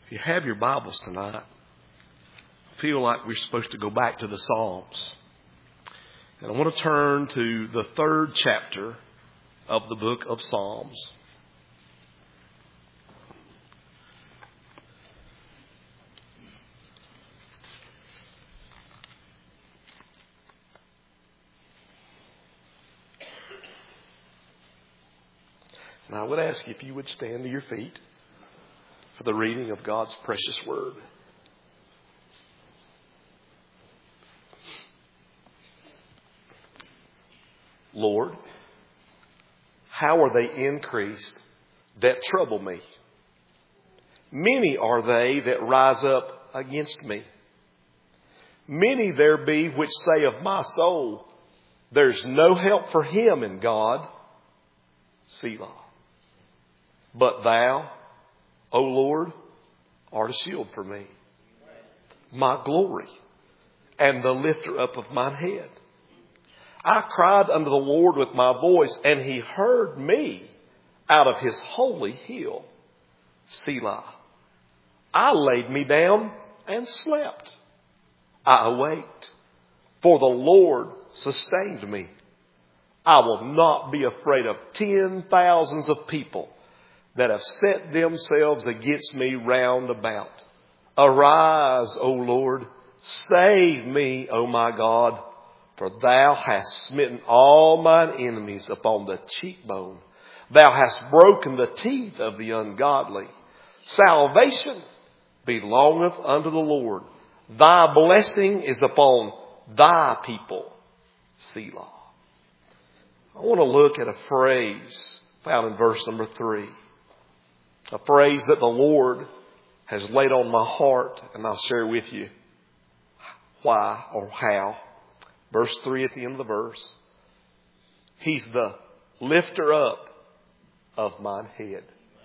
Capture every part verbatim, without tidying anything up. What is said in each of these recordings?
If you have your Bibles tonight, I feel like we're supposed to go back to the Psalms. And I want to turn to the third chapter of the book of Psalms. And I would ask you if you would stand to your feet for the reading of God's precious word. Lord, how are they increased that trouble me? Many are they that rise up against me. Many there be which say of my soul, there's no help for him in God. Selah. But thou, O Lord, art a shield for me, my glory, and the lifter up of mine head. I cried unto the Lord with my voice, and he heard me out of his holy hill. Selah. I laid me down and slept. I awaked, for the Lord sustained me. I will not be afraid of ten thousands of people that have set themselves against me round about. Arise, O Lord, save me, O my God, for thou hast smitten all mine enemies upon the cheekbone. Thou hast broken the teeth of the ungodly. Salvation belongeth unto the Lord. Thy blessing is upon thy people. Selah. I want to look at a phrase found in verse number three. A phrase that the Lord has laid on my heart, and I'll share with you why or how. Verse three at the end of the verse. He's the lifter up of mine head.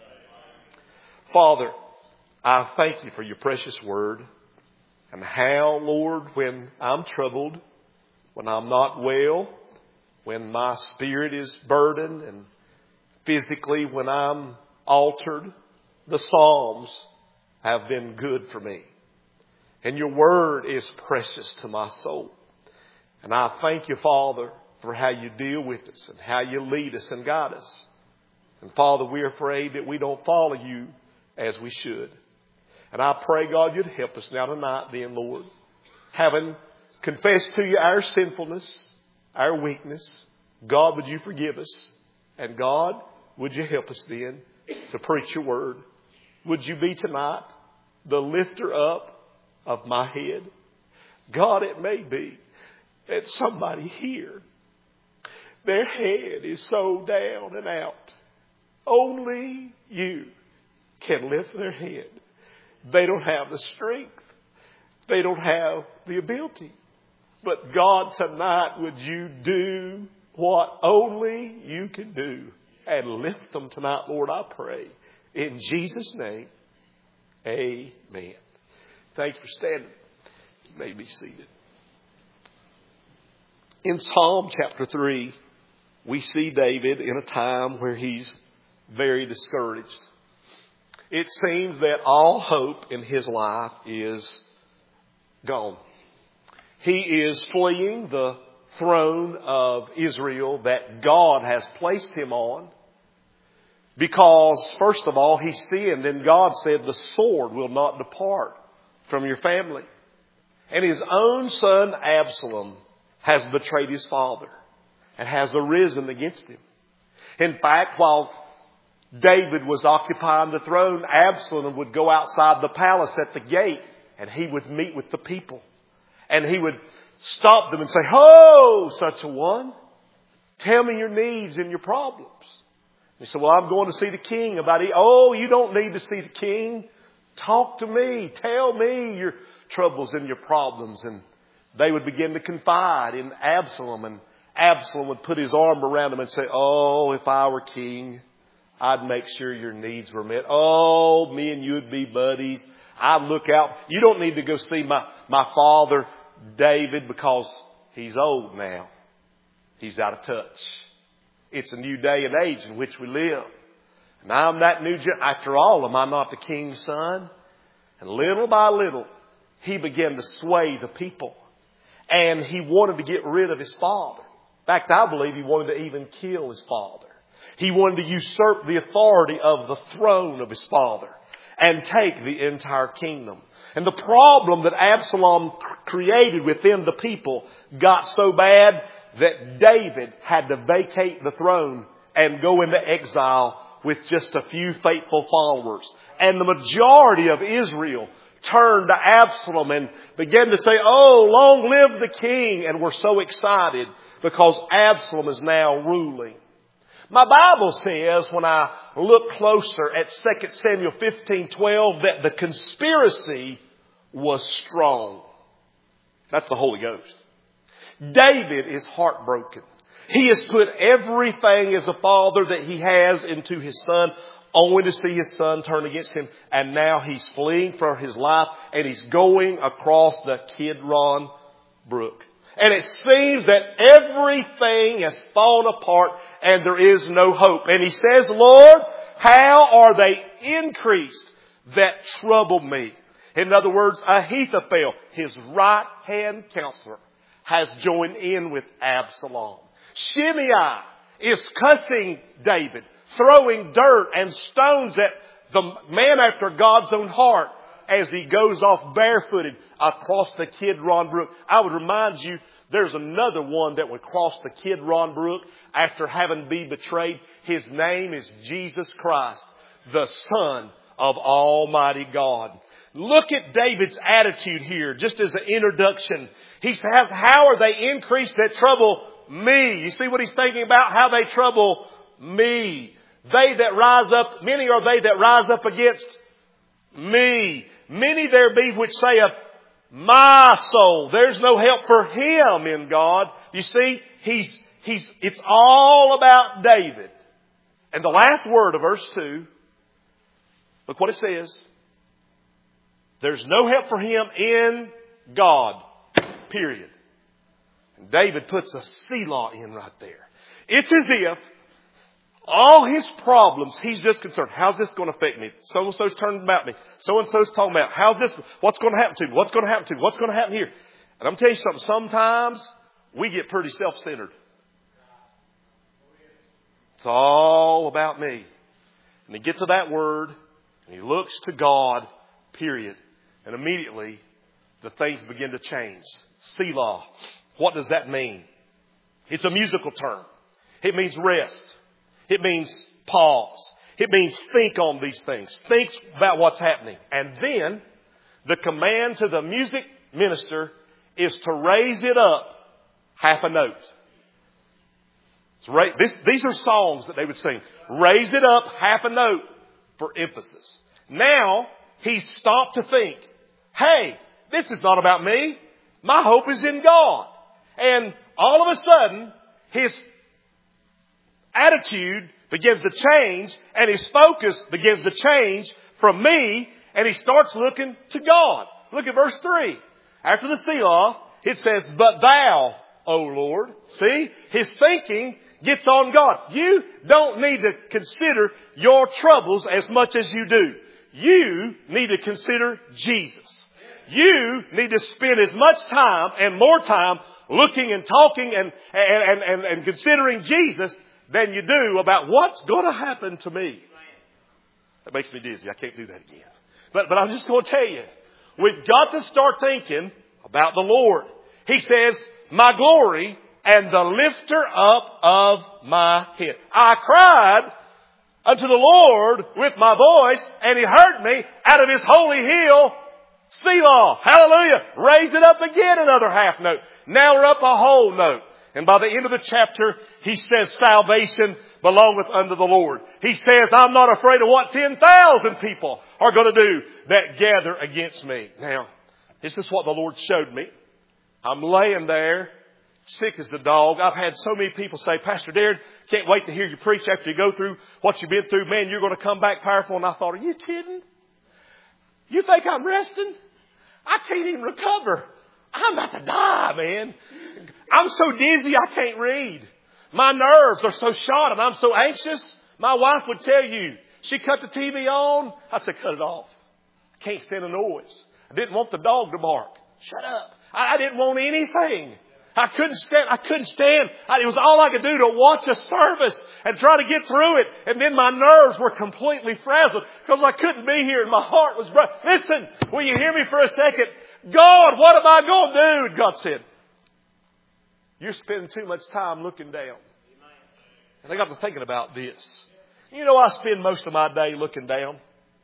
Father, I thank you for your precious word. And how, Lord, when I'm troubled, when I'm not well, when my spirit is burdened, and physically when I'm altered, the Psalms have been good for me. And your word is precious to my soul. And I thank you, Father, for how you deal with us and how you lead us and guide us. And Father, we're afraid that we don't follow you as we should. And I pray, God, you'd help us now tonight then, Lord. Having confessed to you our sinfulness, our weakness, God, would you forgive us? And God, would you help us then to preach your word? Would you be tonight the lifter up of my head? God, it may be that somebody here, their head is so down and out. Only you can lift their head. They don't have the strength. They don't have the ability. But God, tonight, would you do what only you can do and lift them tonight, Lord, I pray. In Jesus' name, amen. Thank you for standing. You may be seated. In Psalm chapter three, we see David in a time where he's very discouraged. It seems that all hope in his life is gone. He is fleeing the throne of Israel that God has placed him on. Because, first of all, he sinned, and God said the sword will not depart from your family. And his own son Absalom has betrayed his father and has arisen against him. In fact, while David was occupying the throne, Absalom would go outside the palace at the gate and he would meet with the people. And he would stop them and say, "Ho, such a one, tell me your needs and your problems." He said, "Well, I'm going to see the king about it." "Oh, you don't need to see the king. Talk to me. Tell me your troubles and your problems." And they would begin to confide in Absalom. And Absalom would put his arm around him and say, "Oh, if I were king, I'd make sure your needs were met. Oh, me and you would be buddies. I'd look out. You don't need to go see my, my father, David, because he's old now. He's out of touch. It's a new day and age in which we live. And I'm that new, gen- after all, am I not the king's son? And little by little, he began to sway the people. And he wanted to get rid of his father. In fact, I believe he wanted to even kill his father. He wanted to usurp the authority of the throne of his father and take the entire kingdom. And the problem that Absalom created within the people got so bad that David had to vacate the throne and go into exile with just a few faithful followers. And the majority of Israel turned to Absalom and began to say, "Oh, long live the king." And we're so excited because Absalom is now ruling. My Bible says, when I look closer at Second Samuel fifteen twelve, that the conspiracy was strong. That's the Holy Ghost. David is heartbroken. He has put everything as a father that he has into his son, only to see his son turn against him. And now he's fleeing for his life, and he's going across the Kidron Brook. And it seems that everything has fallen apart and there is no hope. And he says, "Lord, how are they increased that trouble me?" In other words, Ahithophel, his right-hand counselor, has joined in with Absalom. Shimei is cussing David, throwing dirt and stones at the man after God's own heart as he goes off barefooted across the Kidron Brook. I would remind you, there's another one that would cross the Kidron Brook after having been betrayed. His name is Jesus Christ, the Son of Almighty God. Look at David's attitude here, just as an introduction. He says, "How are they increased that trouble me?" You see what he's thinking about? How they trouble me. They that rise up, many are they that rise up against me. Many there be which saith, "My soul." There's no help for him in God. You see, he's, he's, it's all about David. And the last word of verse two, look what it says. There's no help for him in God. Period. And David puts a Selah in right there. It's as if all his problems, he's just concerned. How's this going to affect me? So-and-so's turning about me. So-and-so's talking about, how's this, what's going to happen to me? What's going to happen to me? What's going to happen here? And I'm telling you something, sometimes we get pretty self-centered. It's all about me. And he gets to that word, and he looks to God, period. And immediately, the things begin to change. Selah. What does that mean? It's a musical term. It means rest. It means pause. It means think on these things. Think about what's happening. And then the command to the music minister is to raise it up half a note. This, these are songs that they would sing. Raise it up half a note for emphasis. Now he's stopped to think, hey, this is not about me. My hope is in God. And all of a sudden, his attitude begins to change and his focus begins to change from me, and he starts looking to God. Look at verse three. After the Selah, it says, "But thou, O Lord." See, his thinking gets on God. You don't need to consider your troubles as much as you do. You need to consider Jesus. You need to spend as much time and more time looking and talking and, and, and, and considering Jesus than you do about what's going to happen to me. That makes me dizzy. I can't do that again. But, but I'm just going to tell you, we've got to start thinking about the Lord. He says, "My glory and the lifter up of my head. I cried unto the Lord with my voice, and He heard me out of His holy hill. Selah." Hallelujah. Raise it up again another half note. Now we're up a whole note. And by the end of the chapter, he says, "Salvation belongeth unto the Lord." He says, "I'm not afraid of what ten thousand people are going to do that gather against me." Now, this is what the Lord showed me. I'm laying there, sick as a dog. I've had so many people say, "Pastor Darren, can't wait to hear you preach after you go through what you've been through. Man, you're going to come back powerful." And I thought, are you kidding? You think I'm resting? I can't even recover. I'm about to die, man. I'm so dizzy I can't read. My nerves are so shot and I'm so anxious. My wife would tell you, she cut the T V on. I'd say, cut it off. Can't stand the noise. I didn't want the dog to bark. Shut up. I, I didn't want anything. I couldn't stand, I couldn't stand. I, it was all I could do to watch a service and try to get through it. And then my nerves were completely frazzled because I couldn't be here and my heart was broken. Listen, will you hear me for a second? God, what am I going to do? And God said, you're spending too much time looking down. And I got to thinking about this. You know, I spend most of my day looking down.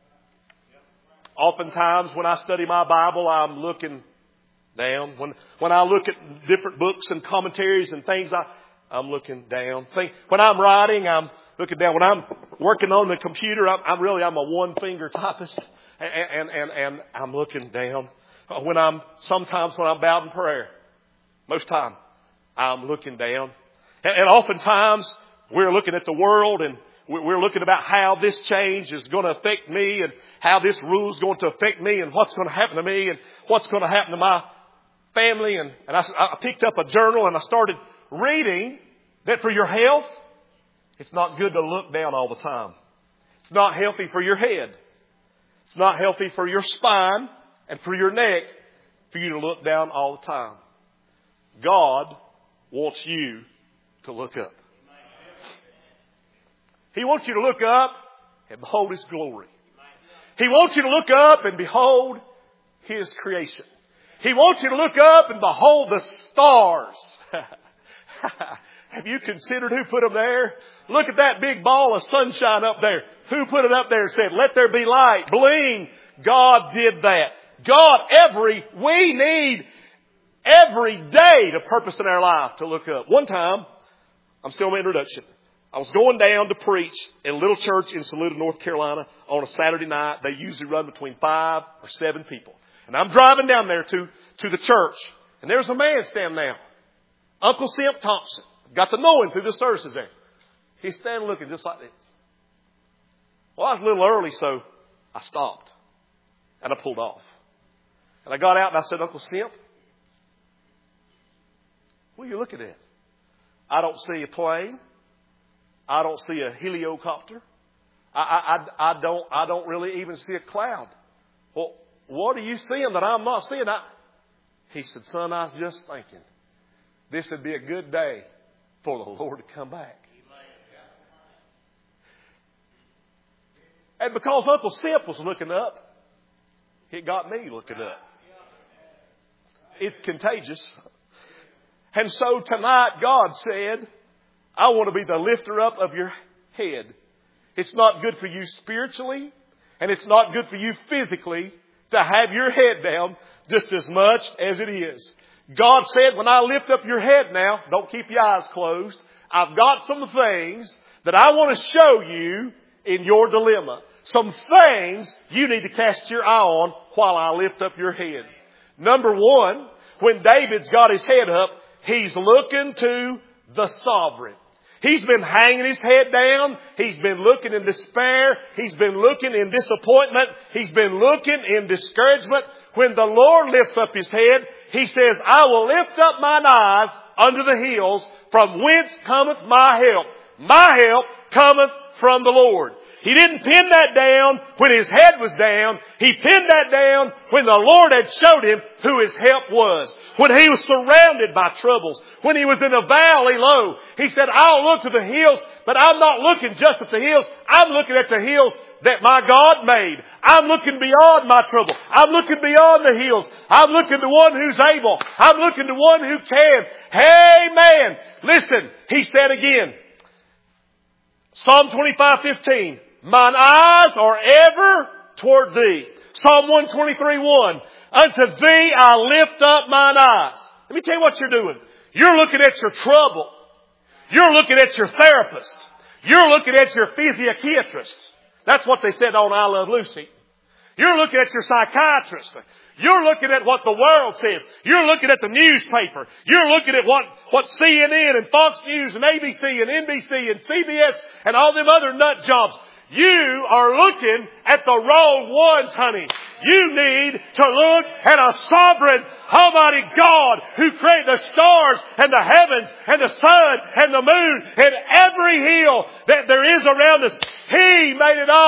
Oftentimes when I study my Bible, I'm looking down. When when I look at different books and commentaries and things, I, I'm looking down. Think, when I'm writing, I'm looking down. When I'm working on the computer, I'm, I'm really, I'm a one-finger typist. And, and, and, and I'm looking down. When I'm, sometimes when I'm bowed in prayer, most time, I'm looking down. And, and oftentimes, we're looking at the world and we're looking about how this change is going to affect me and how this rule is going to affect me and what's going to happen to me and what's going to happen to my family. And, and I, I picked up a journal and I started reading that for your health, it's not good to look down all the time. It's not healthy for your head. It's not healthy for your spine and for your neck for you to look down all the time. God wants you to look up. He wants you to look up and behold His glory. He wants you to look up and behold His creation. He wants you to look up and behold the stars. Have you considered who put them there? Look at that big ball of sunshine up there. Who put it up there and said, let there be light? Bling. God did that. God, every, we need every day to purpose in our life to look up. One time, I'm still in my introduction. I was going down to preach in a little church in Saluda, North Carolina on a Saturday night. They usually run between five or seven people. And I'm driving down there to, to the church. And there's a man standing there. Uncle Simp Thompson. Got to know him through the services there. He's standing looking just like this. Well, I was a little early, so I stopped. And I pulled off. And I got out and I said, Uncle Simp, what are you looking at? I don't see a plane. I don't see a heliocopter. I, I, I don't, I don't really even see a cloud. Well, what are you seeing that I'm not seeing? I, he said, son, I was just thinking this would be a good day for the Lord to come back. And because Uncle Simp was looking up, it got me looking up. It's contagious. And so tonight God said, I want to be the lifter up of your head. It's not good for you spiritually, and it's not good for you physically to have your head down just as much as it is. God said, when I lift up your head now, don't keep your eyes closed. I've got some things that I want to show you in your dilemma. Some things you need to cast your eye on while I lift up your head. Number one, when David's got his head up, he's looking to the sovereign. He's been hanging his head down. He's been looking in despair. He's been looking in disappointment. He's been looking in discouragement. When the Lord lifts up His head, He says, I will lift up mine eyes unto the hills, from whence cometh my help. My help cometh from the Lord. He didn't pin that down when his head was down. He pinned that down when the Lord had showed him who his help was. When he was surrounded by troubles. When he was in a valley low. He said, I'll look to the hills, but I'm not looking just at the hills. I'm looking at the hills that my God made. I'm looking beyond my trouble. I'm looking beyond the hills. I'm looking to one who's able. I'm looking to one who can. Hey, man, listen, he said again, Psalm twenty-five fifteen, mine eyes are ever toward thee. Psalm one twenty-three one, unto thee I lift up mine eyes. Let me tell you what you're doing. You're looking at your trouble. You're looking at your therapist. You're looking at your physiatrist. That's what they said on I Love Lucy. You're looking at your psychiatrist. You're looking at what the world says. You're looking at the newspaper. You're looking at what, what C N N and Fox News and A B C and N B C and C B S and all them other nut jobs. You are looking at the wrong ones, honey. You need to look at a sovereign, almighty God who created the stars and the heavens and the sun and the moon and every hill that there is around us. He made it all.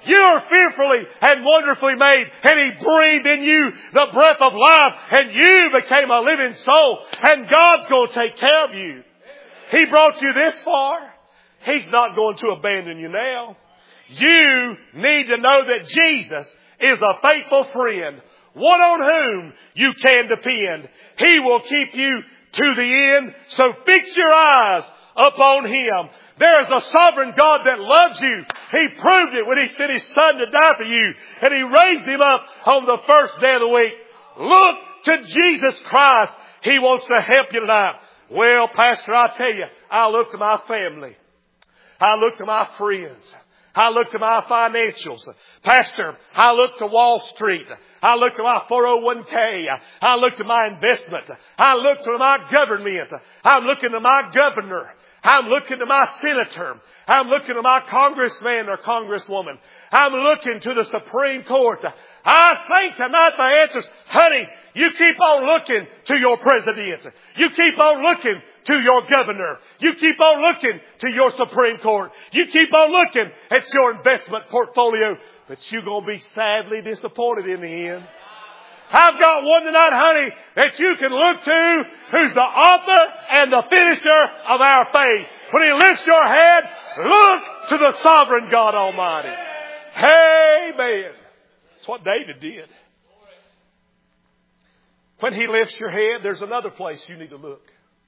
You are fearfully and wonderfully made. And He breathed in you the breath of life. And you became a living soul. And God's going to take care of you. He brought you this far. He's not going to abandon you now. You need to know that Jesus is a faithful friend, one on whom you can depend. He will keep you to the end. So fix your eyes upon Him. There is a sovereign God that loves you. He proved it when He sent His Son to die for you. And He raised Him up on the first day of the week. Look to Jesus Christ. He wants to help you tonight. Well, Pastor, I tell you, I look to my family. I look to my friends. I look to my financials. Pastor, I look to Wall Street. I look to my four oh one k. I look to my investment. I look to my government. I'm looking to my governor. I'm looking to my senator. I'm looking to my congressman or congresswoman. I'm looking to the Supreme Court. I think tonight the answer is, honey, you keep on looking to your president. You keep on looking to your governor. You keep on looking to your Supreme Court. You keep on looking at your investment portfolio. But you're going to be sadly disappointed in the end. I've got one tonight, honey, that you can look to, who's the author and the finisher of our faith. When He lifts your head, look to the sovereign God Almighty. Amen. That's what David did. When He lifts your head, there's another place you need to look.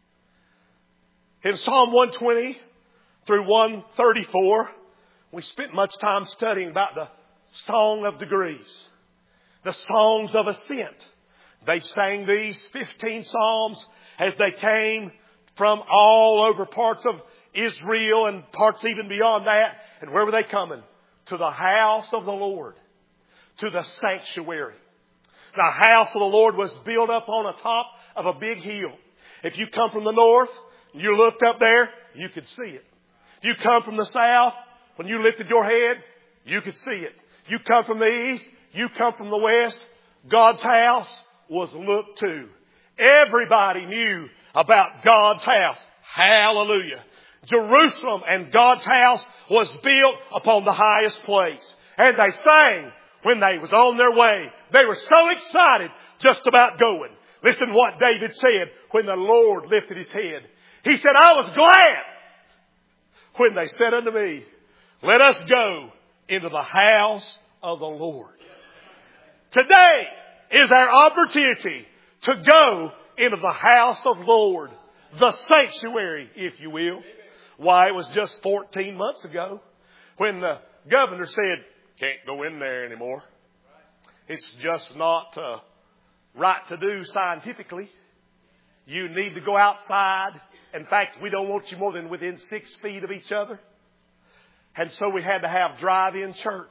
In Psalm one twenty through one thirty-four, we spent much time studying about the Song of Degrees, the songs of ascent. They sang these fifteen psalms as they came from all over parts of Israel and parts even beyond that. And where were they coming? To the house of the Lord, to the sanctuary. The house of the Lord was built up on the top of a big hill. If you come from the north, you looked up there, you could see it. If you come from the south, when you lifted your head, you could see it. You come from the east, you come from the west, God's house was looked to. Everybody knew about God's house. Hallelujah. Jerusalem and God's house was built upon the highest place. And they sang when they was on their way. They were so excited just about going. Listen what David said when the Lord lifted His head. He said, I was glad when they said unto me, let us go into the house of the Lord. Today is our opportunity to go into the house of the Lord, the sanctuary, if you will. Why, it was just fourteen months ago when the governor said, can't go in there anymore. It's just not uh, right to do scientifically. You need to go outside. In fact, we don't want you more than within six feet of each other. And so we had to have drive-in church.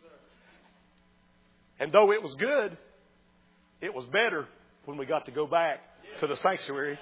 And though it was good, it was better when we got to go back to the sanctuary.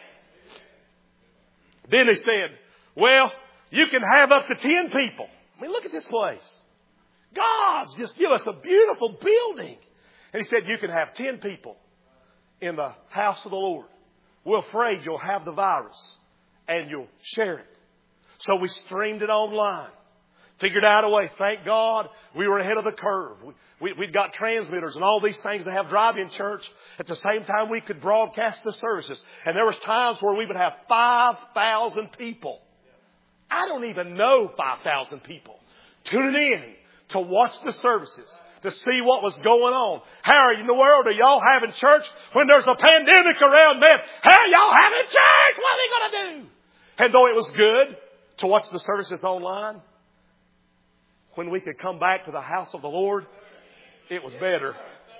Then they said, well, you can have up to ten people. I mean, look at this place. God's just give us a beautiful building. And He said, you can have ten people in the house of the Lord. We're afraid you'll have the virus and you'll share it. So we streamed it online. Figured out a way. Thank God we were ahead of the curve. We, we, we'd got transmitters and all these things to have drive-in church. At the same time, we could broadcast the services. And there was times where we would have five thousand people. I don't even know five thousand people tuning in to watch the services, to see what was going on. How in the world are y'all having church when there's a pandemic around them? How are y'all having church? What are they going to do? And though it was good to watch the services online, when we could come back to the house of the Lord, it was better.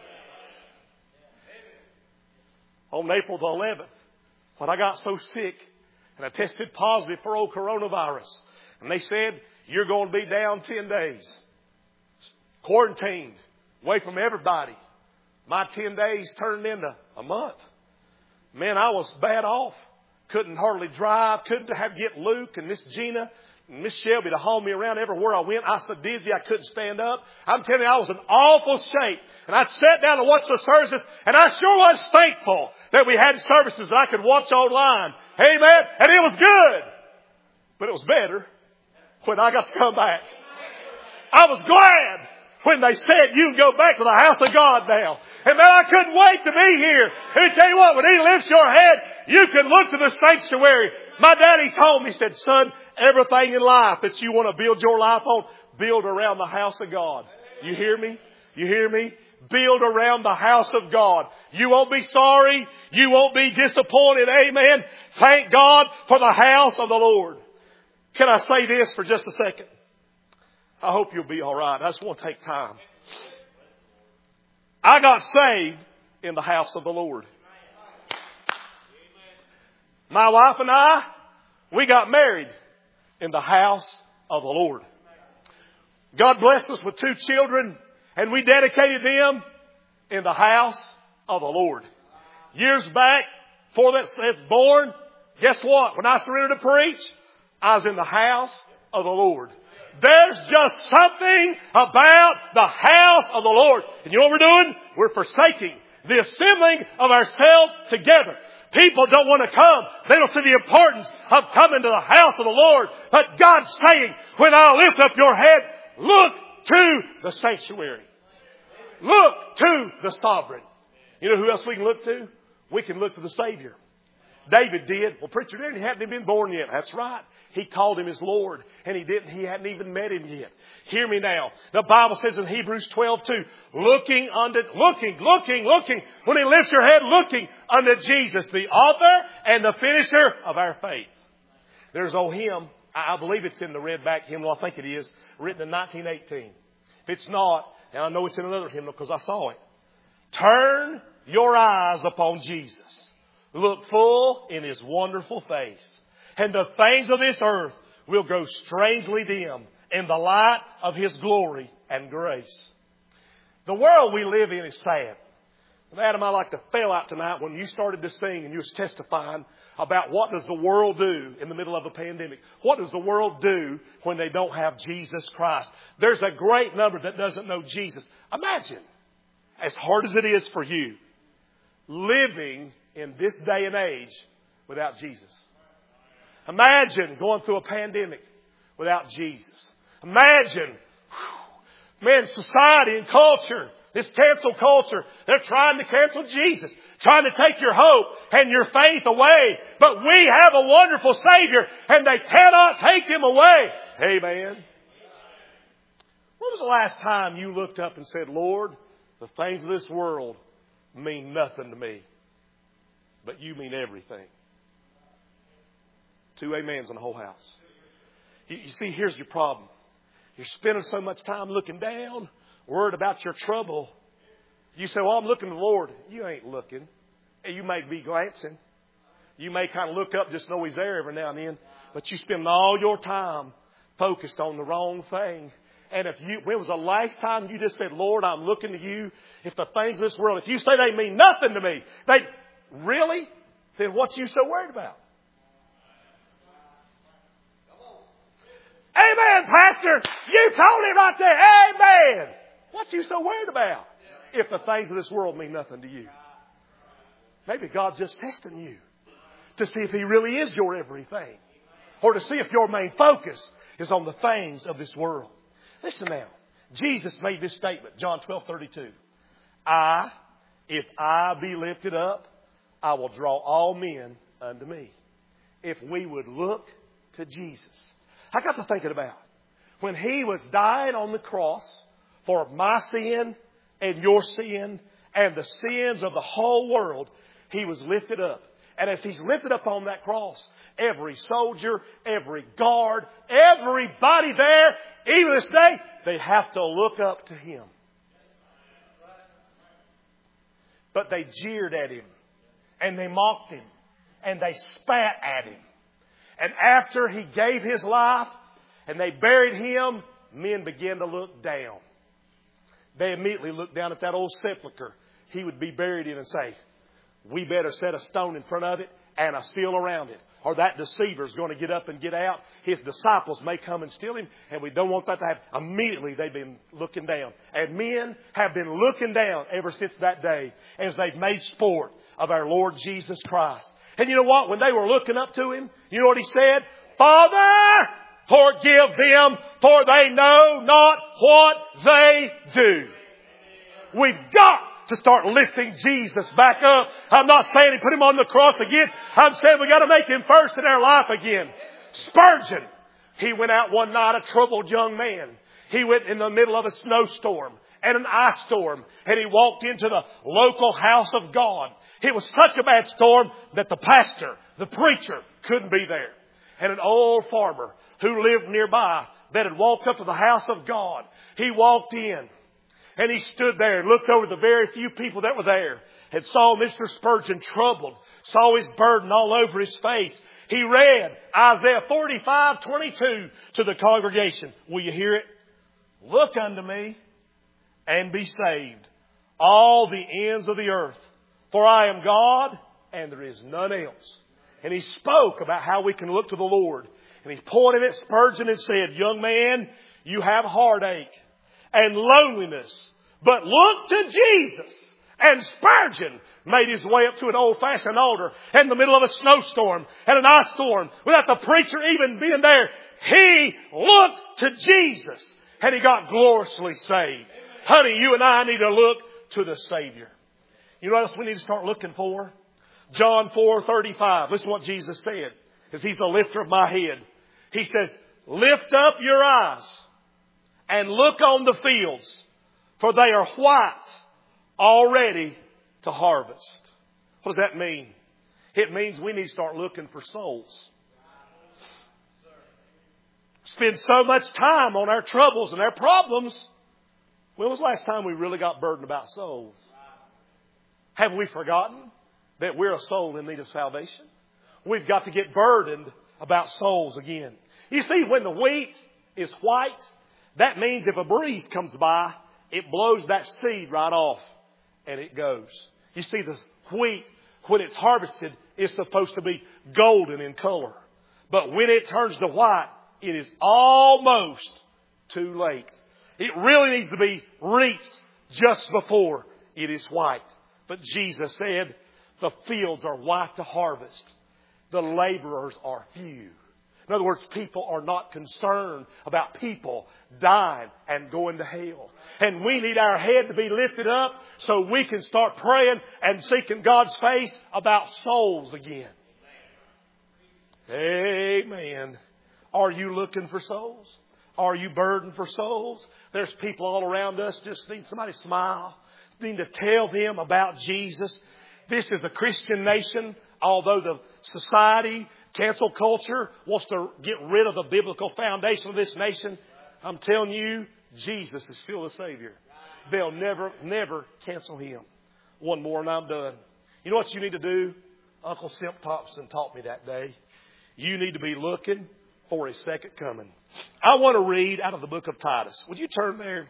On April the eleventh, when I got so sick and I tested positive for old coronavirus, and they said, you're going to be down ten days. Quarantined, away from everybody. My ten days turned into a month. Man, I was bad off. Couldn't hardly drive. Couldn't have get Luke and Miss Gina and Miss Shelby to haul me around everywhere I went. I was so dizzy I couldn't stand up. I'm telling you, I was in awful shape. And I sat down to watch the services, and I sure was thankful that we had services that I could watch online. Amen. And it was good. But it was better when I got to come back. I was glad when they said, you can go back to the house of God now. And man, I couldn't wait to be here. Let me tell you what, when He lifts your head, you can look to the sanctuary. My daddy told me, he said, son, everything in life that you want to build your life on, build around the house of God. You hear me? You hear me? Build around the house of God. You won't be sorry. You won't be disappointed. Amen. Thank God for the house of the Lord. Can I say this for just a second? I hope you'll be all right. I just want to take time. I got saved in the house of the Lord. My wife and I, we got married in the house of the Lord. God blessed us with two children, and we dedicated them in the house of the Lord. Years back, before that was born, guess what? When I surrendered to preach, I was in the house of the Lord. There's just something about the house of the Lord. And you know what we're doing? We're forsaking the assembling of ourselves together. People don't want to come. They don't see the importance of coming to the house of the Lord. But God's saying, when I lift up your head, look to the sanctuary. Look to the sovereign. You know who else we can look to? We can look to the Savior. David did. Well, preacher, didn't he hadn't even been born yet. That's right. He called Him his Lord, and he didn't. He hadn't even met Him yet. Hear me now. The Bible says in Hebrews twelve two, looking unto, looking, looking, looking. When He lifts your head, looking unto Jesus, the author and the finisher of our faith. There's old hymn. I believe it's in the red back hymnal. I think it is, written in nineteen eighteen. If it's not, and I know it's in another hymnal because I saw it. Turn your eyes upon Jesus. Look full in His wonderful face. And the things of this earth will grow strangely dim in the light of His glory and grace. The world we live in is sad. And Adam, I like to fail out tonight when you started to sing and you was testifying about what does the world do in the middle of a pandemic. What does the world do when they don't have Jesus Christ? There's a great number that doesn't know Jesus. Imagine, as hard as it is for you, living in this day and age without Jesus. Imagine going through a pandemic without Jesus. Imagine, whew, man, society and culture, this cancel culture, they're trying to cancel Jesus, trying to take your hope and your faith away. But we have a wonderful Savior, and they cannot take Him away. Amen. When was the last time you looked up and said, Lord, the things of this world mean nothing to me, but You mean everything? Two amens in the whole house. You, you see, here's your problem. You're spending so much time looking down, worried about your trouble. You say, well, I'm looking to the Lord. You ain't looking. You may be glancing. You may kind of look up, just know He's there every now and then. But you spend all your time focused on the wrong thing. And if you, when was the last time you just said, Lord, I'm looking to You? If the things of this world, if you say they mean nothing to me, they really? Then what you so worried about? Amen, Pastor. You told Him right there. Amen. What you so worried about? If the things of this world mean nothing to you. Maybe God's just testing you to see if He really is your everything. Or to see if your main focus is on the things of this world. Listen now. Jesus made this statement, John twelve thirty-two. I, if I be lifted up, I will draw all men unto me. If we would look to Jesus. I got to thinking about when He was dying on the cross for my sin and your sin and the sins of the whole world, He was lifted up. And as He's lifted up on that cross, every soldier, every guard, everybody there, even this day, they have to look up to Him. But they jeered at Him and they mocked Him and they spat at Him. And after He gave His life and they buried Him, men began to look down. They immediately looked down at that old sepulcher He would be buried in and say, we better set a stone in front of it and a seal around it. Or that deceiver's going to get up and get out. His disciples may come and steal Him, and we don't want that to happen. Immediately they've been looking down. And men have been looking down ever since that day as they've made sport of our Lord Jesus Christ. And you know what? When they were looking up to Him, you know what He said? Father, Forgive them, for they know not what they do. We've got to start lifting Jesus back up. I'm not saying put Him on the cross again. I'm saying we've got to make Him first in our life again. Spurgeon, he went out one night, a troubled young man. He went in the middle of a snowstorm and an ice storm, and he walked into the local house of God. It was such a bad storm that the pastor, the preacher, couldn't be there. And an old farmer who lived nearby that had walked up to the house of God, he walked in and he stood there and looked over the very few people that were there and saw Mister Spurgeon troubled, saw his burden all over his face. He read Isaiah forty-five twenty-two to the congregation. Will you hear it? Look unto me and be saved, all the ends of the earth. For I am God and there is none else. And he spoke about how we can look to the Lord. And he pointed at Spurgeon and said, young man, you have heartache and loneliness, but look to Jesus. And Spurgeon made his way up to an old-fashioned altar in the middle of a snowstorm and an ice storm without the preacher even being there. He looked to Jesus and he got gloriously saved. Honey, you and I need to look to the Savior. You know what else we need to start looking for? John four thirty-five. Listen to what Jesus said, because He's the lifter of my head. He says, lift up your eyes and look on the fields, for they are white already to harvest. What does that mean? It means we need to start looking for souls. Spend so much time on our troubles and our problems. When was the last time we really got burdened about souls? Have we forgotten that we're a soul in need of salvation? We've got to get burdened about souls again. You see, when the wheat is white, that means if a breeze comes by, it blows that seed right off and it goes. You see, the wheat, when it's harvested, is supposed to be golden in color. But when it turns to white, it is almost too late. It really needs to be reached just before it is white. But Jesus said, the fields are white to harvest. The laborers are few. In other words, people are not concerned about people dying and going to hell. And we need our head to be lifted up so we can start praying and seeking God's face about souls again. Amen. Are you looking for souls? Are you burdened for souls? There's people all around us just need somebody to smile. Need to tell them about Jesus. This is a Christian nation, although the society, cancel culture wants to get rid of the biblical foundation of this nation. I'm telling you, Jesus is still the Savior. They'll never, never cancel Him. One more and I'm done. You know what you need to do? Uncle Simp Thompson taught me that day. You need to be looking for His second coming. I want to read out of the book of Titus. Would you turn there?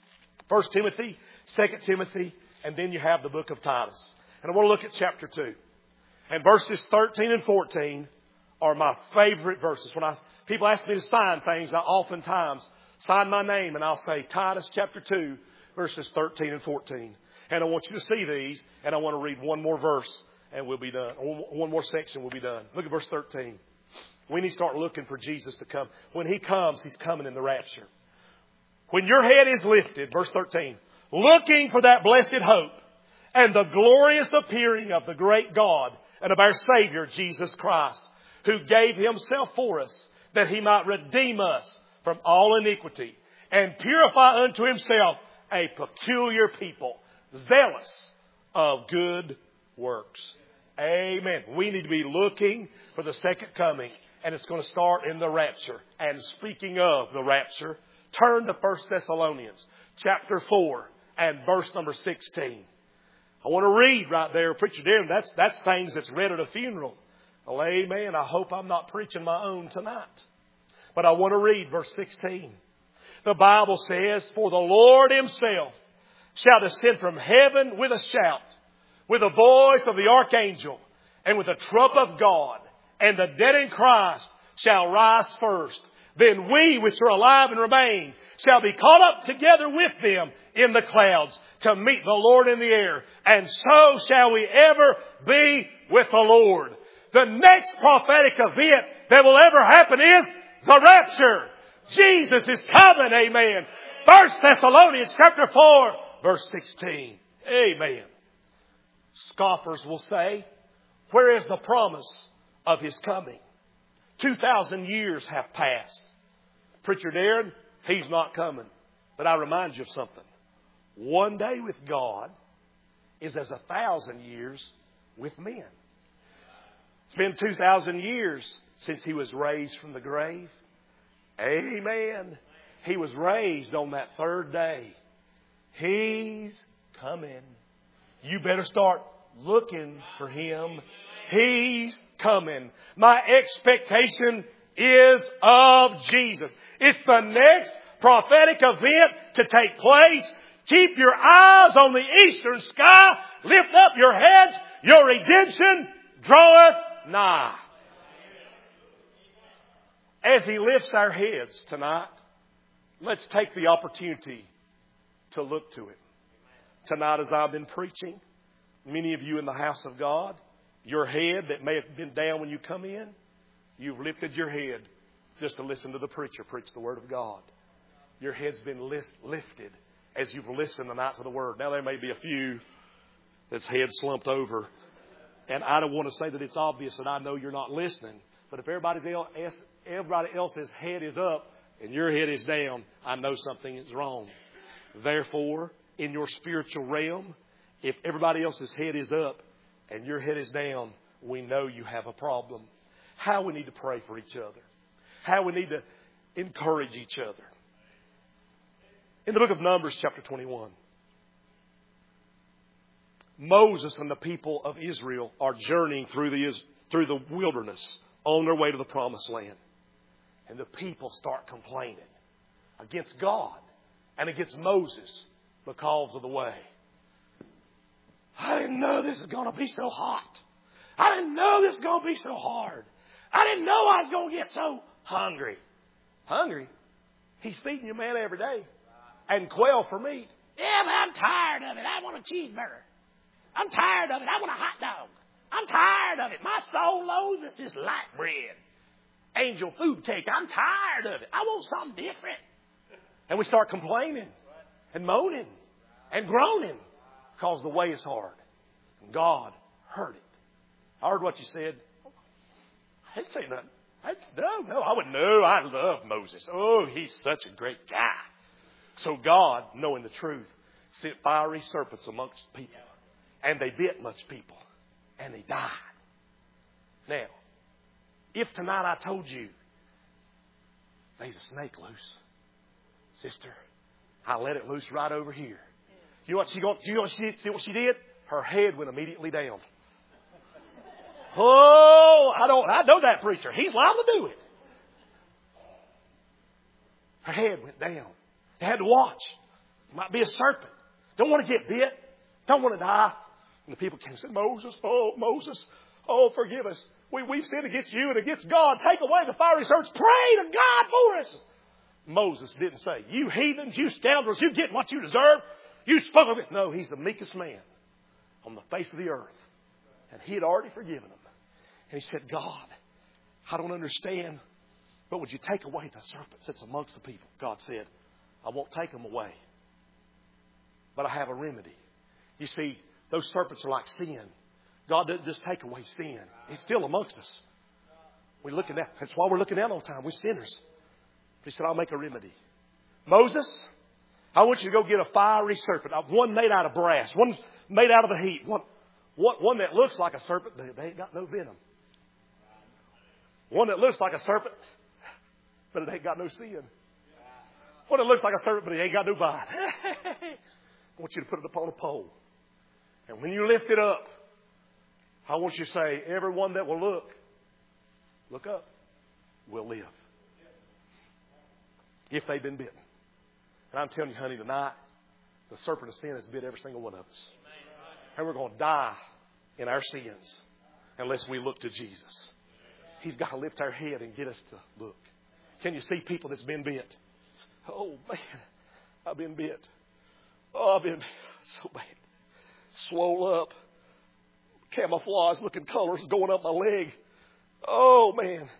First Timothy, Second Timothy, and then you have the book of Titus. And I want to look at chapter two. And verses thirteen and fourteen are my favorite verses. When I people ask me to sign things, I oftentimes sign my name and I'll say Titus chapter two, verses thirteen and fourteen. And I want you to see these, and I want to read one more verse and we'll be done. One more section, we'll be done. Look at verse thirteen. We need to start looking for Jesus to come. When He comes, He's coming in the rapture. When your head is lifted, verse thirteen, looking for that blessed hope and the glorious appearing of the great God and of our Savior, Jesus Christ, who gave Himself for us, that He might redeem us from all iniquity and purify unto Himself a peculiar people, zealous of good works. Amen. We need to be looking for the second coming, and it's going to start in the rapture. And speaking of the rapture, turn to First Thessalonians chapter four and verse number sixteen. I want to read right there, Preacher Darren. That's, that's things that's read at a funeral. Well, amen. I hope I'm not preaching my own tonight. But I want to read verse sixteen. The Bible says, for the Lord Himself shall descend from heaven with a shout, with the voice of the archangel, and with the trump of God, and the dead in Christ shall rise first. Then we which are alive and remain shall be caught up together with them in the clouds to meet the Lord in the air. And so shall we ever be with the Lord. The next prophetic event that will ever happen is The rapture. Jesus is coming. Amen. First Thessalonians chapter four, verse sixteen. Amen. Scoffers will say, where is the promise of His coming? Two thousand years have passed. Preacher Darren, He's not coming. But I remind you of something. One day with God is as a thousand years with men. It's been two thousand years since He was raised from the grave. Amen. He was raised on that third day. He's coming. You better start looking for Him. He's coming. My expectation is of Jesus. It's the next prophetic event to take place. Keep your eyes on the eastern sky. Lift up your heads. Your redemption draweth nigh. As He lifts our heads tonight, let's take the opportunity to look to Him. Tonight, as I've been preaching, many of you in the house of God, your head that may have been down when you come in, you've lifted your head just to listen to the preacher preach the Word of God. Your head's been list, lifted as you've listened tonight to the Word. Now, there may be a few that's head slumped over. And I don't want to say that it's obvious that I know you're not listening. But if everybody else, everybody else's head is up and your head is down, I know something is wrong. Therefore, in your spiritual realm, if everybody else's head is up and your head is down, we know you have a problem. How we need to pray for each other. How we need to encourage each other. In the book of Numbers, chapter twenty-one, Moses and the people of Israel are journeying through the, through the wilderness on their way to the promised land. And the people start complaining against God and against Moses because of the way. I didn't know this was going to be so hot. I didn't know this was going to be so hard. I didn't know I was going to get so hungry. Hungry? He's feeding you man every day. And quail for meat. Yeah, but I'm tired of it. I want a cheeseburger. I'm tired of it. I want a hot dog. I'm tired of it. My soul loathes this light bread. Angel food cake. I'm tired of it. I want something different. And we start complaining and moaning and groaning because the way is hard. And God heard it. I heard what you said. I didn't say nothing. I, no, no, I wouldn't know. I love Moses. Oh, he's such a great guy. So God, knowing the truth, sent fiery serpents amongst people. And they bit much people. And they died. Now, if tonight I told you, there's a snake loose, sister, I let it loose right over here. You know what she got? You know what she, see what she did? Her head went immediately down. Oh, I don't. I know that preacher. He's liable to do it. Her head went down. They had to watch. It might be a serpent. Don't want to get bit. Don't want to die. And the people came and said, Moses, oh, Moses, oh, forgive us. We, we've sinned against you and against God. Take away the fiery serpents. Pray to God for us. Moses didn't say, you heathens, you scoundrels, you get what you deserve. You spoke of it. No, he's the meekest man on the face of the earth. And he had already forgiven them. And he said, God, I don't understand, but would you take away the serpents that's amongst the people? God said, I won't take them away, but I have a remedy. You see, those serpents are like sin. God doesn't just take away sin. It's still amongst us. We're looking at, that's why we're looking out all the time. We're sinners. But he said, I'll make a remedy. Moses, I want you to go get a fiery serpent. One made out of brass. One made out of the heat. One, one, one that looks like a serpent, but they ain't got no venom. One that looks like a serpent, but it ain't got no sin. One that looks like a serpent, but it ain't got no bite. I want you to put it upon a pole. And when you lift it up, I want you to say, everyone that will look, look up, will live. If they've been bitten. And I'm telling you, honey, tonight, the serpent of sin has bit every single one of us. And we're going to die in our sins unless we look to Jesus. He's got to lift our head and get us to look. Can you see people that's been bit? Oh, man, I've been bit. Oh, I've been so bad. Swole up. Camouflage looking colors going up my leg. Oh, man.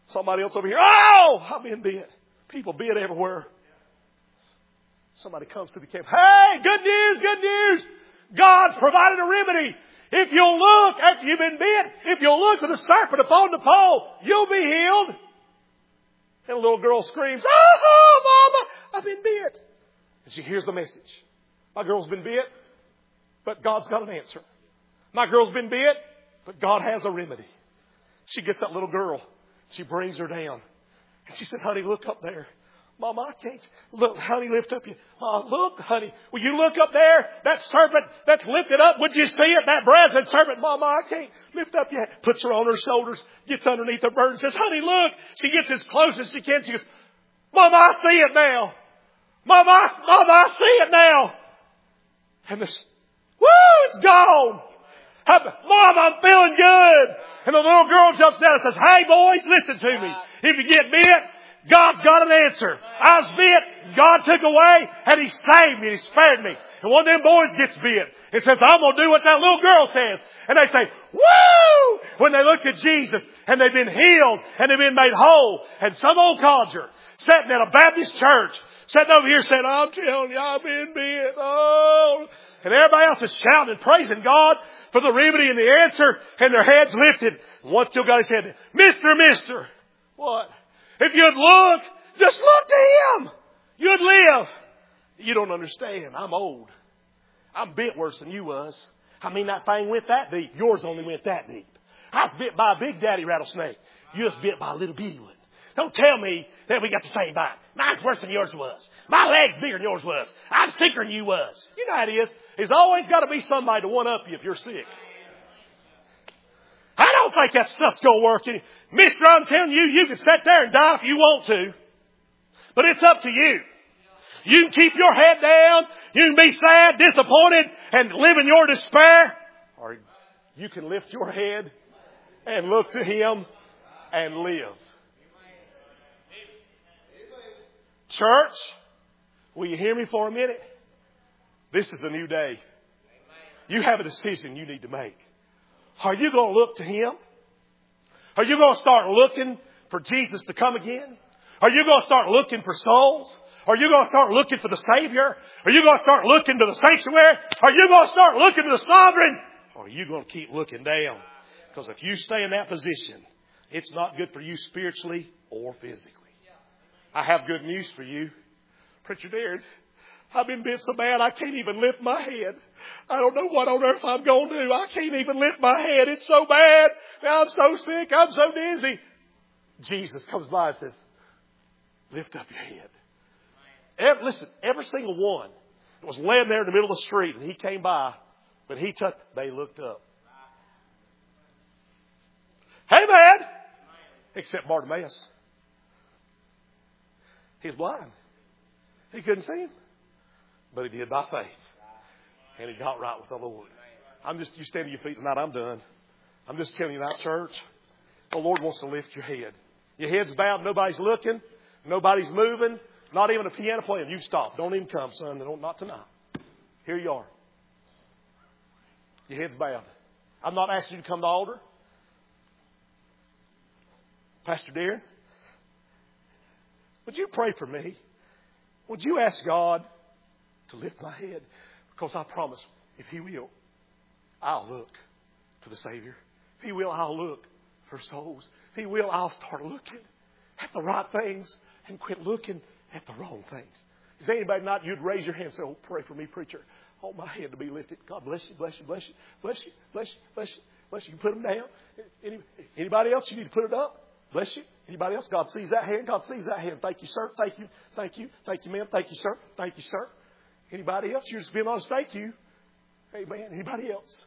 Somebody else over here, oh, I've been bit. People bit everywhere. Somebody comes to the camp. Hey, good news, good news. God's provided a remedy. If you'll look after you've been bit, if you'll look at the serpent upon the pole, you'll be healed. And a little girl screams, oh, Mama, I've been bit. And she hears the message. My girl's been bit, but God's got an answer. My girl's been bit, but God has a remedy. She gets that little girl. She brings her down. And she said, honey, look up there. Mama, I can't. Look, honey, lift up your... Uh, look, honey. Will you look up there? That serpent that's lifted up. Would you see it? That brazen serpent. Mama, I can't. Lift up your... Puts her on her shoulders. Gets underneath her bird and says, honey, look. She gets as close as she can. She goes, Mama, I see it now. Mama, I, Mama, I see it now. And this... Woo! It's gone. Mom, I'm feeling good. And the little girl jumps down and says, hey, boys, listen to me. If you get bit, God's got an answer. I was bit, God took away, and He saved me, He spared me. And one of them boys gets bit. It says, I'm going to do what that little girl says. And they say, woo! When they looked at Jesus, and they've been healed, and they've been made whole. And some old codger sitting at a Baptist church, sitting over here saying, I'm telling you, I've been bit. Oh. And everybody else is shouting and praising God for the remedy and the answer, and their heads lifted. One still got his head, Mister, Mister. What? If you'd look, just look to Him. You'd live. You don't understand. I'm old. I'm bit worse than you was. I mean, that thing went that deep. Yours only went that deep. I was bit by a big daddy rattlesnake. You was bit by a little bitty one. Don't tell me that we got the same bite. Mine's worse than yours was. My leg's bigger than yours was. I'm sicker than you was. You know how it is. There's always got to be somebody to one-up you if you're sick. I don't think that stuff's going to work. Mister, I'm telling you, you can sit there and die if you want to. But it's up to you. You can keep your head down. You can be sad, disappointed, and live in your despair. Or you can lift your head and look to Him and live. Church, will you hear me for a minute? This is a new day. You have a decision you need to make. Are you going to look to Him? Are you going to start looking for Jesus to come again? Are you going to start looking for souls? Are you going to start looking for the Savior? Are you going to start looking to the sanctuary? Are you going to start looking to the sovereign? Or are you going to keep looking down? Because if you stay in that position, it's not good for you spiritually or physically. I have good news for you. Preacher Darren, I've been bit so bad I can't even lift my head. I don't know what on earth I'm going to do. I can't even lift my head. It's so bad. I'm so sick. I'm so dizzy. Jesus comes by and says, lift up your head. Every, listen, every single one that was laying there in the middle of the street and He came by, but He touched, they looked up. Hey, man! Except Bartimaeus. He's blind. He couldn't see Him. But he did by faith. And he got right with the Lord. I'm just, you stand to your feet tonight. I'm done. I'm just telling you that, church. The Lord wants to lift your head. Your head's bowed. Nobody's looking. Nobody's moving. Not even a piano playing. You stop. Don't even come, son. Don't, not tonight. Here you are. Your head's bowed. I'm not asking you to come to the altar. Pastor Darren, would you pray for me? Would you ask God to lift my head? Because I promise, if He will, I'll look to the Savior. If He will, I'll look for souls. If He will, I'll start looking at the right things and quit looking at the wrong things. Is anybody not? You'd raise your hand and say, oh, pray for me, preacher. Oh, my head to be lifted. God bless you, bless you, bless you, bless you, bless you, bless you, bless you. You put them down. Any, anybody else, you need to put it up. Bless you. Anybody else? God sees that hand. God sees that hand. Thank you, sir. Thank you. Thank you. Thank you, ma'am. Thank you, sir. Thank you, sir. Anybody else? You're just being honest. Thank you. Amen. Anybody else?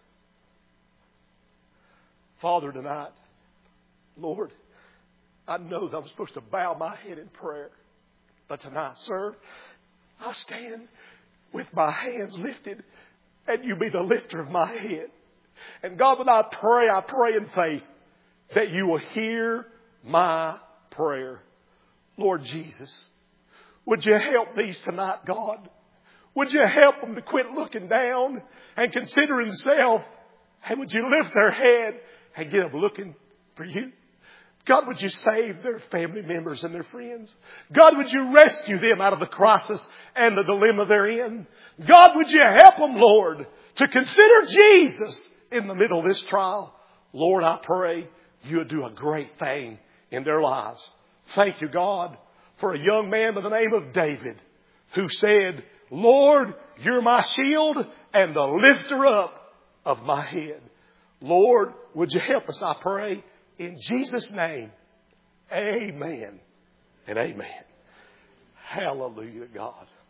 Father, tonight, Lord, I know that I'm supposed to bow my head in prayer. But tonight, sir, I stand with my hands lifted, and you be the lifter of my head. And God, when I pray, I pray in faith that you will hear my prayer. Lord Jesus, would you help these tonight, God? Would you help them to quit looking down and consider themselves? And would you lift their head and get them looking for you? God, would you save their family members and their friends? God, would you rescue them out of the crisis and the dilemma they're in? God, would you help them, Lord, to consider Jesus in the middle of this trial? Lord, I pray you would do a great thing in their lives. Thank you, God, for a young man by the name of David who said, Lord, you're my shield and the lifter up of my head. Lord, would you help us, I pray, in Jesus' name. Amen and amen. Hallelujah, God.